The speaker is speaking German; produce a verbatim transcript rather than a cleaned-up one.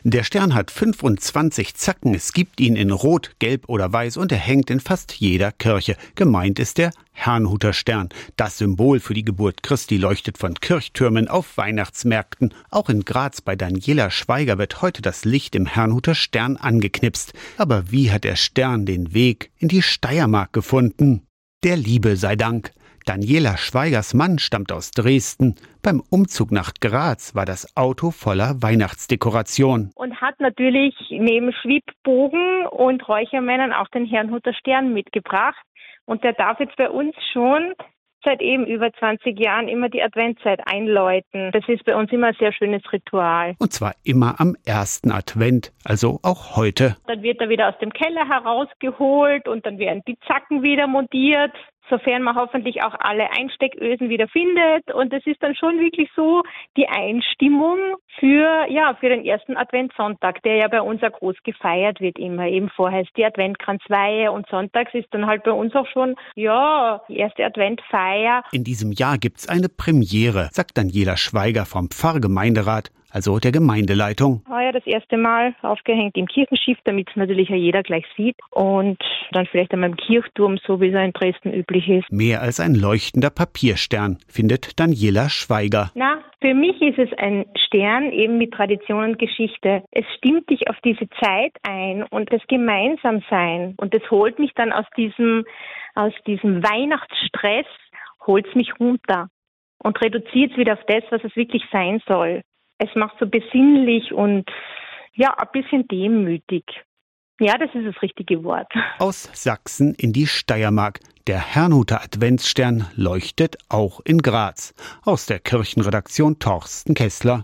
Der Stern hat fünfundzwanzig Zacken. Es gibt ihn in Rot, Gelb oder Weiß und er hängt in fast jeder Kirche. Gemeint ist der Herrnhuter Stern. Das Symbol für die Geburt Christi leuchtet von Kirchtürmen auf Weihnachtsmärkten. Auch in Graz bei Daniela Schweiger wird heute das Licht im Herrnhuter Stern angeknipst. Aber wie hat der Stern den Weg in die Steiermark gefunden? Der Liebe sei Dank. Daniela Schweigers Mann stammt aus Dresden. Beim Umzug nach Graz war das Auto voller Weihnachtsdekoration. Und hat natürlich neben Schwibbogen und Räuchermännern auch den Herrnhuter Stern mitgebracht. Und der darf jetzt bei uns schon seit eben über zwanzig Jahren immer die Adventzeit einläuten. Das ist bei uns immer ein sehr schönes Ritual. Und zwar immer am ersten Advent, also auch heute. Dann wird er wieder aus dem Keller herausgeholt und dann werden die Zacken wieder montiert, sofern man hoffentlich auch alle Einsteckösen wieder findet. Und es ist dann schon wirklich so die Einstimmung für, ja, für den ersten Adventssonntag, der ja bei uns auch groß gefeiert wird immer. Eben vorher ist die Adventkranzweihe und sonntags ist dann halt bei uns auch schon, ja, die erste Adventfeier. In diesem Jahr gibt's eine Premiere, sagt Daniela Schweiger vom Pfarrgemeinderat, also der Gemeindeleitung. Heuer das erste Mal aufgehängt im Kirchenschiff, damit es natürlich ja jeder gleich sieht. Und dann vielleicht einmal im Kirchturm, so wie es in Dresden üblich ist. Mehr als ein leuchtender Papierstern, findet Daniela Schweiger. Na, für mich ist es ein Stern eben mit Tradition und Geschichte. Es stimmt dich auf diese Zeit ein und das Gemeinsamsein. Und das holt mich dann aus diesem, aus diesem Weihnachtsstress, holt es mich runter und reduziert es wieder auf das, was es wirklich sein soll. Es macht so besinnlich und ja, ein bisschen demütig. Ja, das ist das richtige Wort. Aus Sachsen in die Steiermark. Der Herrnhuter Adventsstern leuchtet auch in Graz. Aus der Kirchenredaktion Torsten Kessler.